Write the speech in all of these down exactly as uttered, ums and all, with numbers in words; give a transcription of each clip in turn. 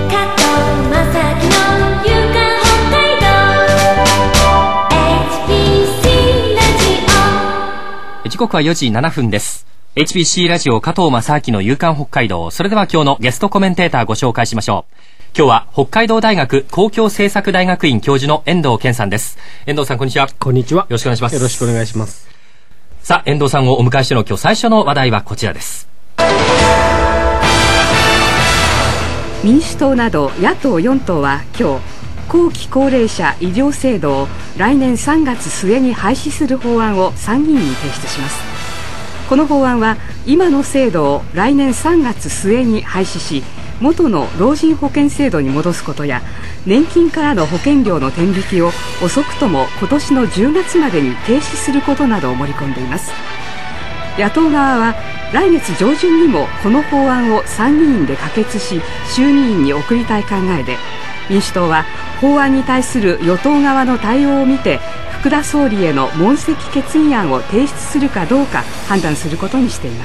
時刻はよじななふんです。 エイチピーシー ラジオ加藤正明の夕刊北海道。それでは今日のゲストコメンテーターご紹介しましょう。今日は北海道大学公共政策大学院教授の遠藤健さんです。遠藤さん、こんにちは。 こんにちは。 よろしくお願いします。 よろしくお願いします。 さあ、遠藤さんをお迎えしての今日最初の話題はこちらです。 民主党など野党よん党は今日、後期高齢者医療制度を来年さんがつ末に廃止する法案を参議院に提出します。この法案は今の制度を来年さんがつ末に廃止し、元の老人保険制度に戻すことや、年金からの保険料の転引きを遅くとも今年のじゅうがつまでに停止することなどを盛り込んでいます。野党側は来月上旬にもこの法案を参議院で可決し、衆議院に送りたい考えで、民主党は法案に対する与党側の対応を見て、福田総理への問責決議案を提出するかどうか判断することにしています。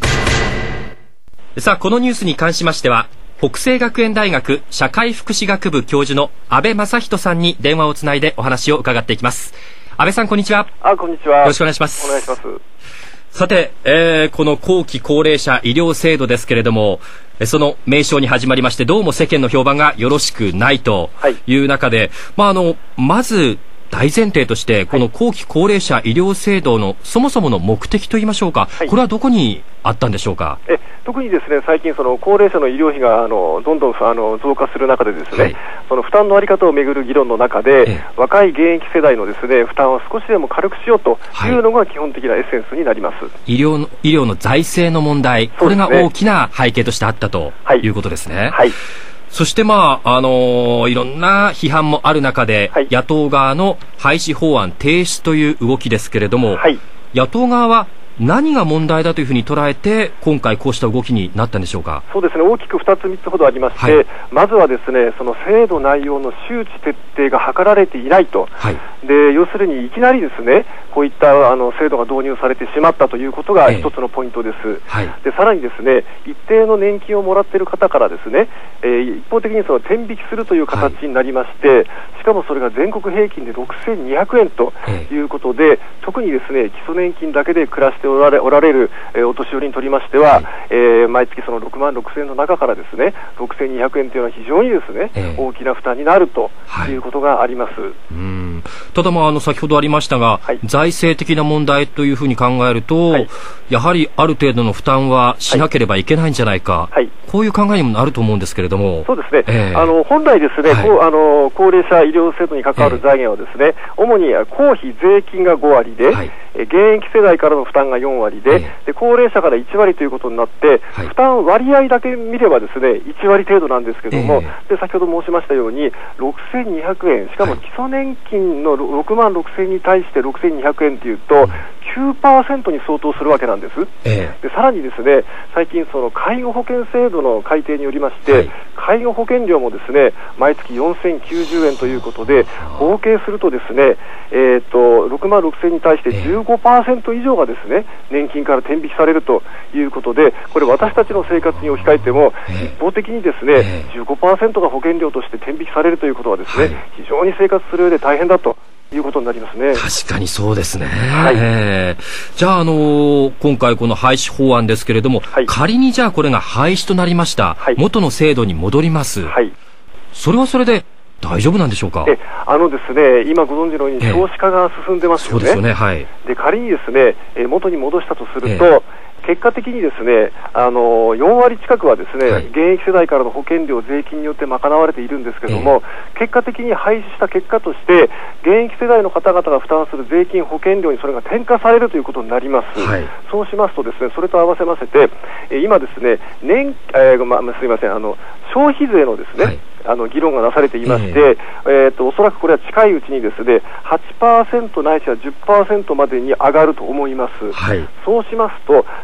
さあ、このニュースに関しましては、北星学園大学社会福祉学部教授の安倍正人さんに電話をつないでお話を伺っていきます。安倍さん、こんにちは。 あ、こんにちは。 よろしくお願いします。 お願いします。 さて、えー、この後期高齢者医療制度ですけれども、その名称に始まりまして、どうも世間の評判がよろしくないという中で、はい、まあ、あのまず大前提として、この後期高齢者医療制度のそもそもの目的といいましょうか、はい、これはどこにあったんでしょうか。 え特にですね、最近その高齢者の医療費があのどんどんあの増加する中でですね、はい、その負担の在り方をめぐる議論の中で、若い現役世代のですね負担を少しでも軽くしようというのが基本的なエッセンスになります。はい、 医療の医療の財政の問題、これが大きな背景としてあったということですね。はいはい、そして、まああのー、いろんな批判もある中で、はい、野党側の廃止法案提出という動きですけれども、はい、野党側は何が問題だというふうに捉えて、今回こうした動きになったんでしょうか。 そうですね、大きくふたつみっつほどありまして、はい、まずはですね、その制度内容の周知徹底が図られていないと、はい、で要するにいきなりですね、こういったあの制度が導入されてしまったということが一つのポイントです。えーはい、でさらにですね、一定の年金をもらっている方からですね、えー、一方的にその転引きするという形になりまして、はい、しかもそれが全国平均でろくせんにひゃくえんということで、えー、特にですね、基礎年金だけで暮らしておられ、おられる、えー、お年寄りにとりましては、はい、えー、毎月そのろくまんろくせんえんの中からですね、ろくせんにひゃくえんというのは非常にですね、えー、大きな負担になるということがあります。はい、 うんただ、まあ、あの先ほどありましたが、はい、財政的な問題というふうに考えると、はい、やはりある程度の負担はしなければいけないんじゃないか、はい、こういう考えにもなると思うんですけれども。 そうですね、 えー、 あの本来ですね、はい、こうあの高齢者医療制度に関わる財源はですね、えー、主に公費税金がごわりで、はい、現役世代からの負担がよんわりで、えー、で高齢者からいちわりということになって、はい、負担割合だけ見ればですねいちわり程度なんですけども、えー、で先ほど申しましたようにろくせんにひゃくえん、しかも基礎年金のろくまんろくせんに対してろくせんにひゃくえんというと、うん、きゅうパーセント に相当するわけなんです。えー、でさらにですね、最近その介護保険制度の改定によりまして、はい、介護保険料もですね毎月よんせんきゅうじゅうえんということで、合計するとですね、えー、とろくまんろくせんに対して じゅうごパーセント 以上がですね年金から転引きされるということで、これ私たちの生活に置き換えても、一方的にですね じゅうごパーセント が保険料として転引きされるということはですね、はい、非常に生活する上で大変だということになりますね。 確かにそうですね。はい、えー、じゃあ、あのー、今回この廃止法案ですけれども、はい、仮にじゃあこれが廃止となりました、はい、元の制度に戻ります、はい、それはそれで大丈夫なんでしょうか。 えあのですね、今ご存知のように少子化が進んでますよね。そうですよね、はい、で仮にですね、え元に戻したとすると、え結果的にですね、あのよんわり近くはですね、はい、現役世代からの保険料、税金によって賄われているんですけれども、えー、結果的に廃止した結果として、現役世代の方々が負担する税金、保険料にそれが転嫁されるということになります。はい、そうしますとですね、それと合わせませて、え今ですね、年、えーまあ、すみません、あの消費税のですね、はい、あの議論がなされていまして、えーえー、とおそらくこれは近いうちにですね はちパーセント ないしは じゅっパーセント までに上がると思います。はい、そうしますと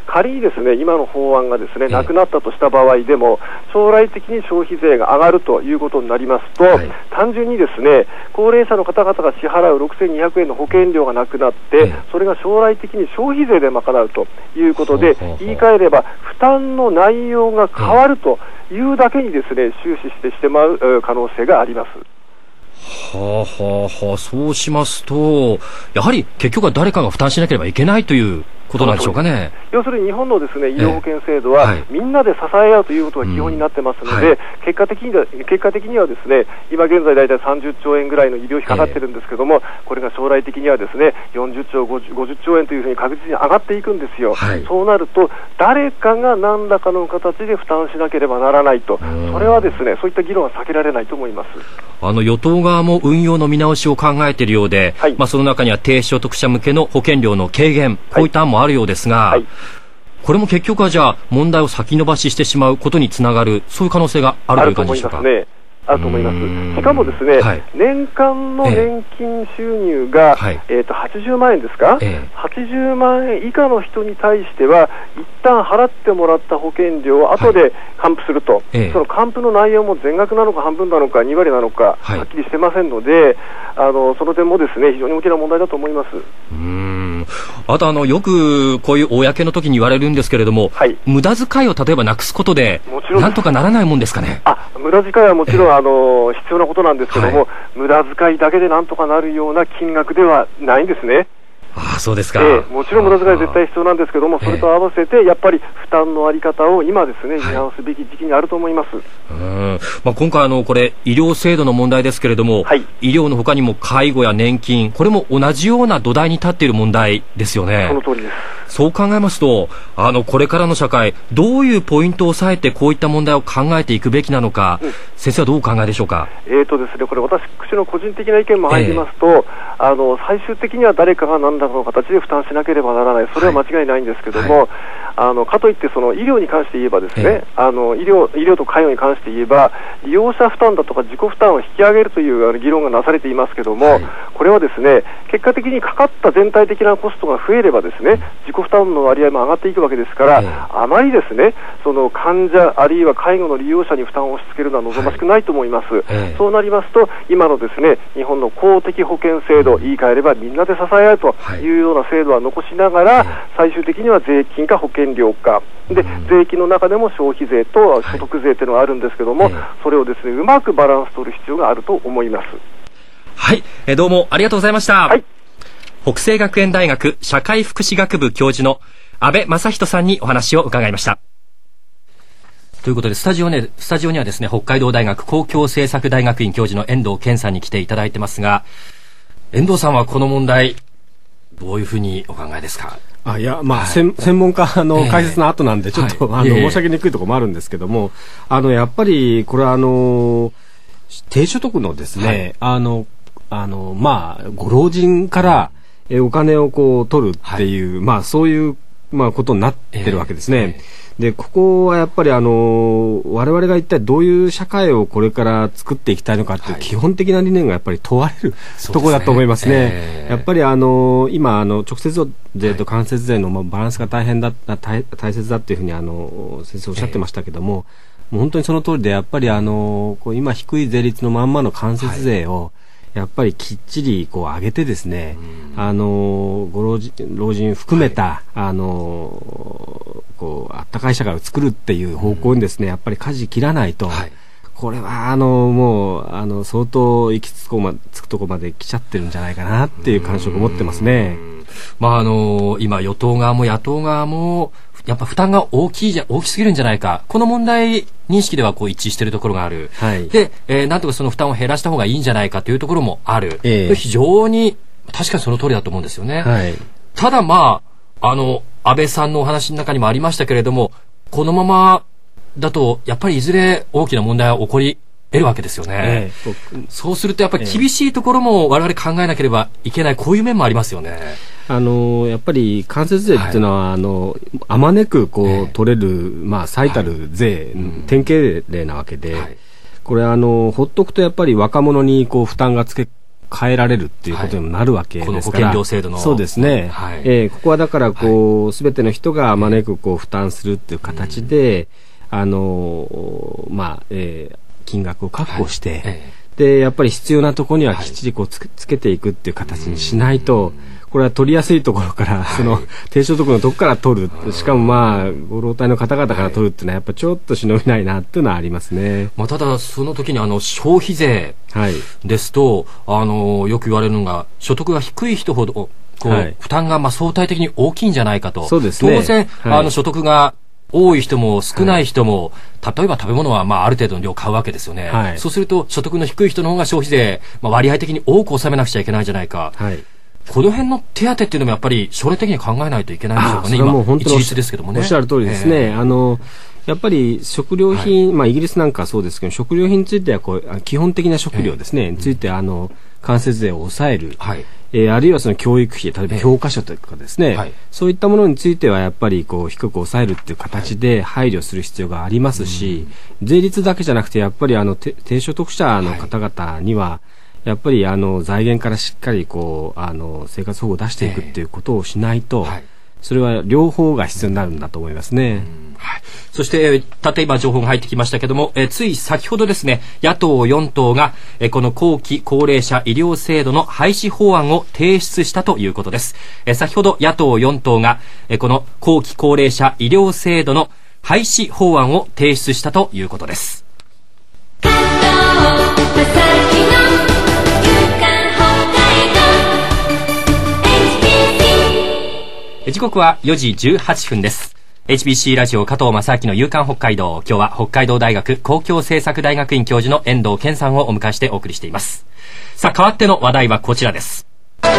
仮にですね、今の法案がですね、なくなったとした場合でも、将来的に消費税が上がるということになりますと、はい、単純にですね、高齢者の方々が支払うろくせんにひゃくえんの保険料がなくなって、それが将来的に消費税で賄うということで、言い換えれば負担の内容が変わるというだけにですね、終始してしまう可能性があります。 はあはあはあ、そうしますと、やはり結局は誰かが負担しなければいけないということなんでしょうかね。 要するに日本のですね、医療保険制度は、はい、みんなで支え合うということが基本になってますので、うんはい、結果的には、結果的にはですね、今現在だいたいさんじゅっちょうえんぐらいの医療費かかってるんですけども、えー、これが将来的にはですね、よんじゅっちょう、ごじゅっちょうえんというふうに確実に上がっていくんですよ。はい、そうなると、誰かが何らかの形で負担しなければならないと、それはですね、そういった議論は避けられないと思います。 あの与党側も運用の見直しを考えているようで、はい、まあ、その中には低所得者向けの保険料の軽減、こういった案もあるようですが、はいはい、これも結局はじゃあ問題を先延ばししてしまうことにつながる、そういう可能性があるという感じでしょうか。 あると思います。しかもですね、はい、年間の年金収入が、えー、えーとはちじゅうまんえんですか、えー、はちじゅうまんえん以下の人に対しては一旦払ってもらった保険料を後で還付すると、はいえー、その還付の内容も全額なのか半分なのかにわりなのか、はい、はっきりしてませんので、あのその点もですね、非常に大きな問題だと思います。 うーん、あとあのよくこういう公の時に言われるんですけれども、はい、無駄遣いを例えばなくすことでなんとかならないもんですかね。 あ、無駄遣いはもちろん、えーあの必要なことなんですけども、はい、無駄遣いだけでなんとかなるような金額ではないんですね。 ああ、そうですか。 えー、もちろん無駄遣いは絶対必要なんですけども、それと合わせてやっぱり負担のあり方を今ですね、見直すべき時期にあると思います。はい、 うん、まあ、今回あのこれ医療制度の問題ですけれども、はい、医療の他にも介護や年金、これも同じような土台に立っている問題ですよね。 その通りです。 そう考えますと、あのこれからの社会、どういうポイントを押さえてこういった問題を考えていくべきなのか、うん、先生はどうお考えでしょうか。 えーとですね、これ私の個人的な意見も入りますと、えー、あの最終的には誰かが何らかの形で負担しなければならない、それは間違いないんですけども、はいはい、あのかといってその医療に関して言えばですね、えー、あの医療、医療と介護に関して言えば利用者負担だとか自己負担を引き上げるというあの議論がなされていますけども、はい、これはですね、結果的にかかった全体的なコストが増えればですね、自己負担の割合も上がっていくわけですから、えー、あまりですね、その患者あるいは介護の利用者に負担を押し付けるのは望ましくないと思います。はい、えー、そうなりますと今のですね、日本の公的保険制度、言い換えればみんなで支え合うというような制度は残しながら、はい、最終的には税金か保険料かで、税金の中でも消費税と所得税というのがあるんですけども、はい、それをですね、うまくバランス取る必要があると思います。 はい、えどうもありがとうございました。はい、北西学園大学社会福祉学部教授の安倍正人さんにお話を伺いました。ということでスタジオね、スタジオにはですね、北海道大学公共政策大学院教授の遠藤健さんに来ていただいてますが、遠藤さんはこの問題どういうふうにお考えですか。 あ、いや、まあ、はい、専, 専門家の解説の後なんでちょっと、はい、あの、えー、申し上げにくいところもあるんですけども、あのやっぱりこれはあの低所得のですね、はい、あのあのまあご老人からえお金をこう取るっていう、はい、まあそういうまあことになってるわけですね。えーでここはやっぱりあの我々が一体どういう社会をこれから作っていきたいのかっていう基本的な理念がやっぱり問われる、はい、ところだと思いますね。えー、やっぱりあの今あの直接税と間接税のバランスが大変だ大大切だっていうふうにあの先生おっしゃってましたけども、えー、もう本当にその通りでやっぱりあのこう今低い税率のまんまの間接税を、はい、やっぱりきっちりこう上げてですね、あのご老人、老人含めた、はい、あのこうあったかい社会を作るっていう方向にですね、やっぱり舵切らないと、はい、これはあのもうあの相当行き着くまつくとこまで来ちゃってるんじゃないかなっていう感触を持ってますね。 まああの今与党側も野党側もやっぱ負担が大きいじゃ大きすぎるんじゃないか、この問題認識ではこう一致しているところがある、はい、で、えー、なんとかその負担を減らした方がいいんじゃないかというところもある、えー、非常に確かにその通りだと思うんですよね。はい、ただまああの安倍さんのお話の中にもありましたけれども、このままだとやっぱりいずれ大きな問題は起こり得るわけですよね。えー、そうするとやっぱり厳しいところも我々考えなければいけない、こういう面もありますよね。 あのやっぱり間接税っていうのは、はい、あのあまねくこう、えー、取れる、まあ、最たる税、はい、典型例なわけで、はい、これあのほっとくとやっぱり若者にこう負担がつけ変えられるっていうことにもなるわけですから、はい、 この保険料制度のそうですね、はい、えー、ここはだからこう、すべての人が招くこう負担するっていう形で、うん、あのまあ、えー、金額を確保して、はい、えー、でやっぱり必要なところにはきっちりこう つ, つけていくっていう形にしないと、これは取りやすいところから、はい、その低所得のとこから取る、しかもまあご老体の方々から取るっていうのはやっぱちょっと忍びないなっていうのはありますね。 まあ、ただその時にあの消費税ですと、はい、あのよく言われるのが所得が低い人ほどこう、はい、負担がまあ相対的に大きいんじゃないかと。 そうですね、 当然、はい、あの所得が多い人も少ない人も、はい、例えば食べ物はまあある程度の量買うわけですよね、はい、そうすると所得の低い人の方が消費税、まあ、割合的に多く納めなくちゃいけないんじゃないか、はい、この辺の手当っていうのもやっぱり将来的に考えないといけないんでしょうかね。 今もう本当に一律ですけどもね。 おっしゃる通りですね、えー、あのやっぱり食料品、はい、まあ、イギリスなんかはそうですけど、食料品についてはこう基本的な食料ですね、えー、についてあの間接税を抑える、はい、えー、あるいはその教育費、例えば教科書とかですね、えーはい、そういったものについてはやっぱりこう低く抑えるっていう形で配慮する必要がありますし、はい、税率だけじゃなくてやっぱりあの低所得者の方々には、はい、やっぱりあの財源からしっかりこうあの生活保護を出していくっていうことをしないと、えーはい、それは両方が必要になるんだと思いますね。 はい、そして、例えば情報が入ってきましたけども、えつい先ほどですね、野党よん党がえこの後期高齢者医療制度の廃止法案を提出したということです。え先ほど野党よん党がえこの後期高齢者医療制度の廃止法案を提出したということです。時刻はよじじゅうはっぷんです。エイチビーシー ラジオ加藤正明の夕刊北海道。今日は北海道大学公共政策大学院教授の遠藤健さんをお迎えしてお送りしています。さあ、代わっての話題はこちらです。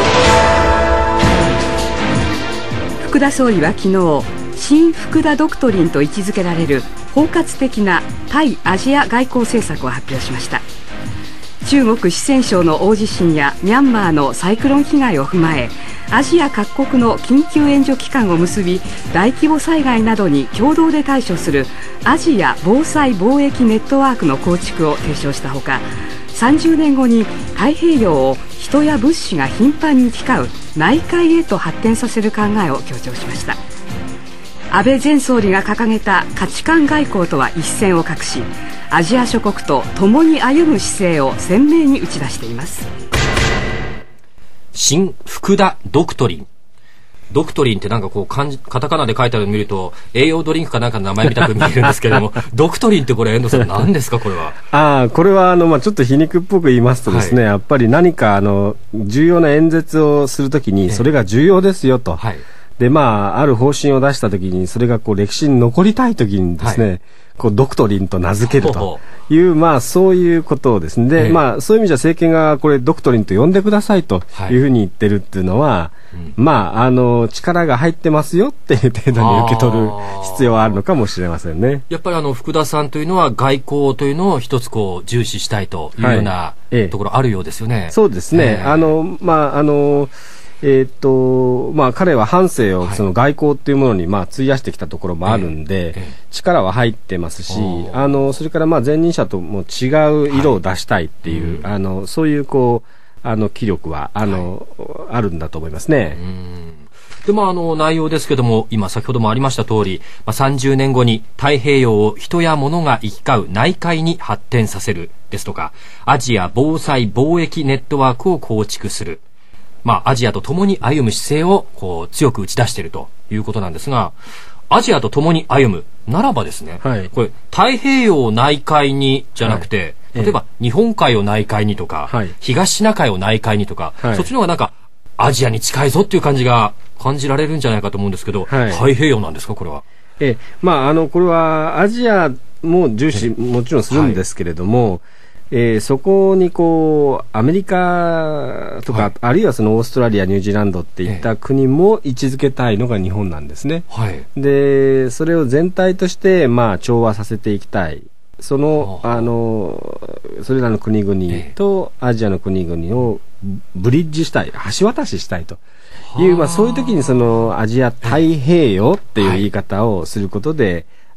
福田総理は昨日、新福田ドクトリンと位置づけられる包括的な対アジア外交政策を発表しました。中国四川省の大地震やミャンマーのサイクロン被害を踏まえ、アジア各国の緊急援助機関を結び、大規模災害などに共同で対処するアジア防災貿易ネットワークの構築を提唱したほか、さんじゅうねんごに太平洋を人や物資が頻繁に行き交う内海へと発展させる考えを強調しました。安倍前総理が掲げた価値観外交とは一線を画し、アジア諸国と共に歩む姿勢を鮮明に打ち出しています。 新福田ドクトリン。ドクトリンってなんかこう漢字カタカナで書いてあるのを見ると栄養ドリンクかなんかの名前みたく見えるんですけれどもドクトリンってこれ遠藤さん何ですかこれは。 ああ、これはあの、まあ、ちょっと皮肉っぽく言いますとですね、はい、やっぱり何かあの重要な演説をするときにそれが重要ですよと、はい、でまあある方針を出したときにそれがこう歴史に残りたいときにですね、はい、こうドクトリンと名付けるというまあそういうことをですね、で、ええ、まあそういう意味じゃ政権がこれドクトリンと呼んでくださいというふうに言ってるっていうのは、はい、うん、まああの力が入ってますよっていう程度に受け取る必要はあるのかもしれませんね。 やっぱりあの福田さんというのは外交というのを一つこう重視したいというような、はい、ところあるようですよね。 そうですね。ええ、あのまああの。えーとまあ、彼は半生をその外交っていうものにまあ費やしてきたところもあるんで、はい、力は入ってますし、あのそれからまあ前任者とも違う色を出したいっていう、はい、あのそういうこうあの気力はあの、はい、あるんだと思いますね。 うん、でまあ、あの内容ですけども今先ほどもありました通り、まあ、さんじゅうねんごに太平洋を人や物が行き交う内海に発展させるですとか、アジア防災貿易ネットワークを構築する、まあ、アジアと共に歩む姿勢をこう強く打ち出しているということなんですが、アジアと共に歩むならばですね、はい、これ太平洋を内海にじゃなくて、はい、例えば日本海を内海にとか、はい、東シナ海を内海にとか、はい、そっちの方がなんかアジアに近いぞっていう感じが感じられるんじゃないかと思うんですけど、はい、太平洋なんですかこれは。 えまあ、あのこれはアジアも重視もちろんするんですけれども、はい、えー、そこにこうアメリカとか、はい、あるいはそのオーストラリアニュージーランドっていった国も位置づけたいのが日本なんですね、はい、でそれを全体としてまあ調和させていきたい、そのあのそれらの国々とアジアの国々をブリッジしたい、橋渡ししたいという、まあ、そういう時にそのアジア太平洋っていう言い方をすることで、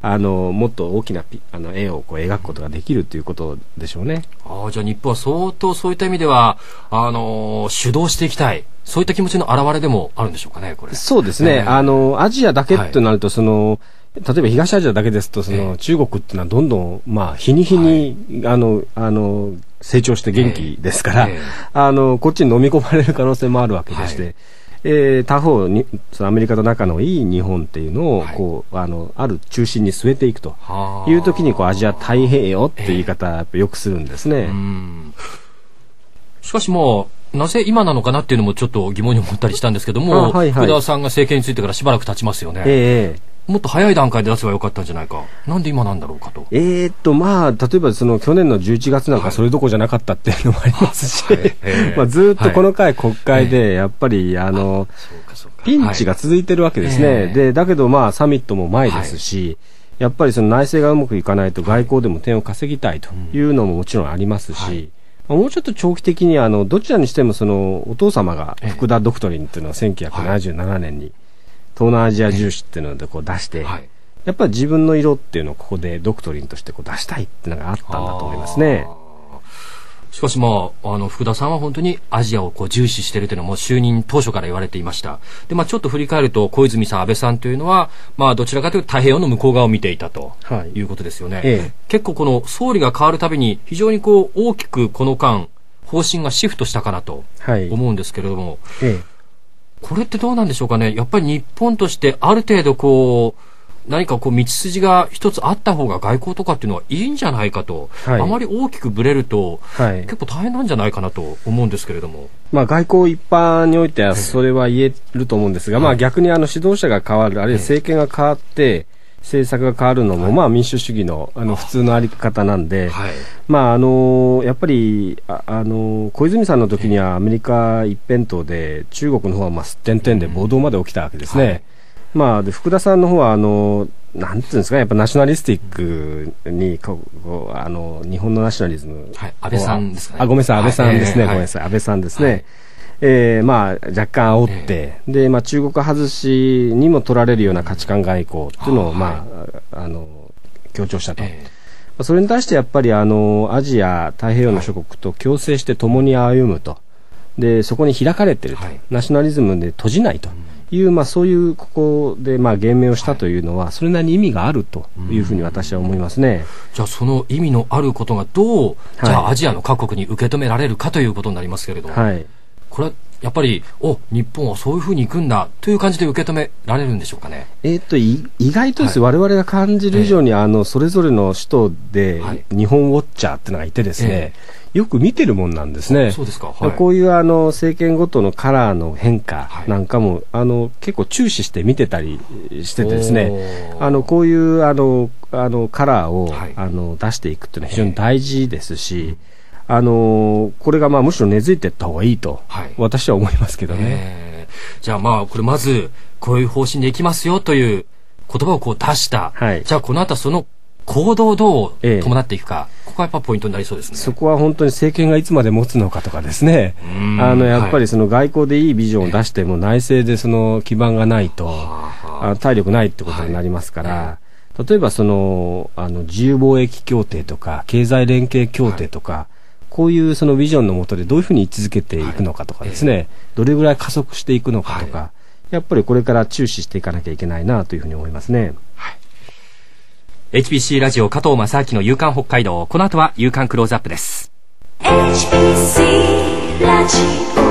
あのもっと大きなあの絵をこう描くことができるということでしょうね。 あじゃあ日本は相当そういった意味ではあの主導していきたい、そういった気持ちの表れでもあるんでしょうかね。これそうですね、えー、あのアジアだけとなると、はい、その例えば東アジアだけですとその、えー、中国っていうのはどんどん、まあ、日に日に、はい、あのあの成長して元気ですから、えーえー、あのこっちに飲み込まれる可能性もあるわけでして、はい、えー、他方にそのアメリカと仲のいい日本っていうのをこう、はい、あのある中心に据えていくという時にこうアジア太平洋っていう言い方はやっぱよくするんですね。えー、うんしかしもうなぜ今なのかなっていうのもちょっと疑問に思ったりしたんですけども、はいはい、福田さんが政権についてからしばらく経ちますよね。えーもっと早い段階で出せばよかったんじゃないか。なんで今なんだろうかと。 えーっとまあ例えばその去年のじゅういちがつなんかそれどころじゃなかったっていうのもありますし、はい、まあずっとこの回国会でやっぱりあのピンチが続いてるわけですね。でだけどまあサミットも前ですし、やっぱりその内政がうまくいかないと外交でも点を稼ぎたいというのももちろんありますし、もうちょっと長期的にあのどちらにしてもそのお父様が福田ドクトリンっていうのをせんきゅうひゃくななじゅうななねんに東南アジア重視っていうのでこう出して、はい、やっぱり自分の色っていうのをここでドクトリンとしてこう出したいっていうのがあったんだと思いますね。 しかしまあ、あの福田さんは本当にアジアをこう重視しているというのはもう就任当初から言われていました。で、まあ、ちょっと振り返ると小泉さん、安倍さんというのは、まあ、どちらかというと太平洋の向こう側を見ていたということですよね。はい、ええ、結構この総理が変わるたびに非常にこう大きくこの間方針がシフトしたかなと思うんですけれども、はい、ええ、これってどうなんでしょうかね。やっぱり日本としてある程度こう何かこう道筋が一つあった方が外交とかっていうのはいいんじゃないかと、はい、あまり大きくぶれると、はい、結構大変なんじゃないかなと思うんですけれども、 まあ、外交一般においてはそれは言えると思うんですが、はい、まあ、逆にあの指導者が変わるあるいは政権が変わって、はい、政策が変わるのも、はい、まあ、民主主義 の, あの普通のあり方なんで、はい、まあ、あのやっぱり あ, あの小泉さんの時にはアメリカ一辺倒で中国の方はまあすってんてんで暴動まで起きたわけですね。はい、まあ、で福田さんの方はあのなんていうんですかね、やっぱナショナリスティックにこうあの日本のナショナリズム、 はい、安倍さんですかね。 あ、ごめんなさい、安倍さんですね、はい、ごめんなさい、安倍さんですね。はい、えー、まあ若干煽って、えー、でまあ中国外しにも取られるような価値観外交っていうのを、まあ、はい、あの強調したと。えー、それに対してやっぱりあのアジア太平洋の諸国と共生して共に歩むと、でそこに開かれていると、はい、ナショナリズムで閉じないという、まあ、そういうここでまあ言明をしたというのは、はい、それなりに意味があるというふうに私は思いますね。 じゃあその意味のあることがどう、じゃあアジアの各国に受け止められるかということになりますけれども、はい、これはやっぱりお日本はそういうふうに行くんだという感じで受け止められるんでしょうかね。 えー、っと意外とです、はい、我々が感じる以上に、えー、あのそれぞれの首都で日本ウォッチャーっていうのがいてですね、えー、よく見てるもんなんですね。 そうですか。はい、 こういうあの政権ごとのカラーの変化なんかも、はい、あの結構注視して見てたりしてですね、あのこういうあのあのカラーを、はい、あの出していくっていうのは非常に大事ですし、えー、あのこれがまあむしろ根付いていった方がいいと、はい、私は思いますけどね。 えー、じゃあまあこれまずこういう方針でいきますよという言葉をこう出した、はい、じゃあこの後その行動をどう伴っていくか、ええ、ここはやっぱポイントになりそうですね。 そこは本当に政権がいつまで持つのかとかですね、あのやっぱりその外交でいいビジョンを出しても内政でその基盤がないと、あ体力ないってことになりますから、はい、例えばそのあの自由貿易協定とか経済連携協定とか、はい、こういうそのビジョンの下でどういうふうに位置づけていくのかとかですね、はい、どれぐらい加速していくのかとか、はい、やっぱりこれから注視していかなきゃいけないなというふうに思いますね。はい、 エイチピーシー ラジオ加藤正明の夕刊北海道、この後は夕刊クローズアップです。エイチピーシー ラジオ